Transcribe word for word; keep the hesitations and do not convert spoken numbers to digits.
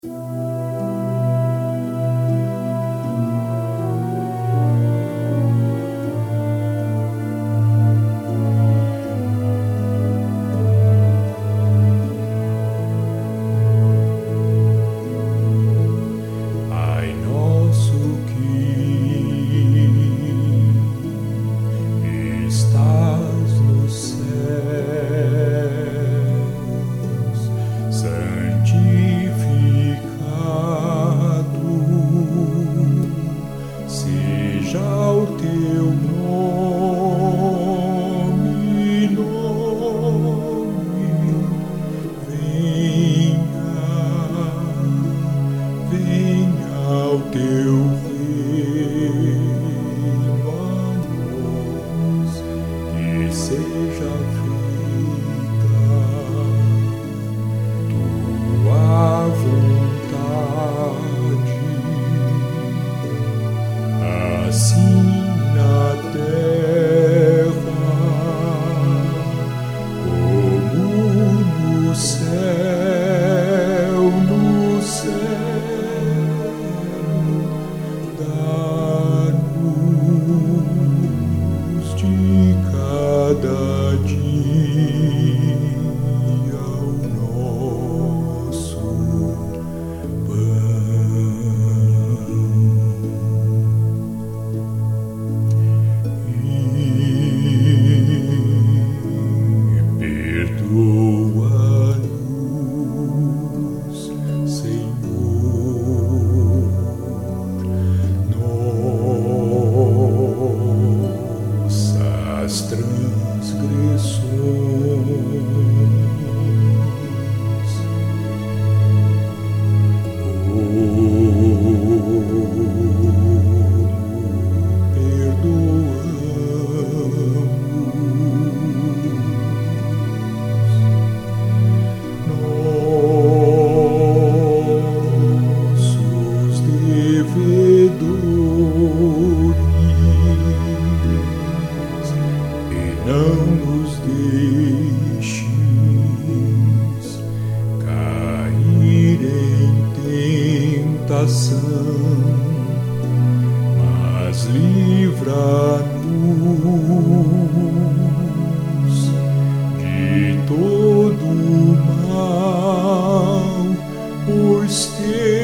Pai nosso que estás nos céus, santificado seja o teu nome, nome, venha, venha o teu reino a nós, que seja feita tua vontade, assim na terra como no céu, no céu. Dá-nos de cada dia o nosso pão e perdoa-nos, Senhor, nossas transgressões, como perdoamos nossos devedores, e não nos deixes cair em tentação, mas livra-nos de todo o mal, pois teu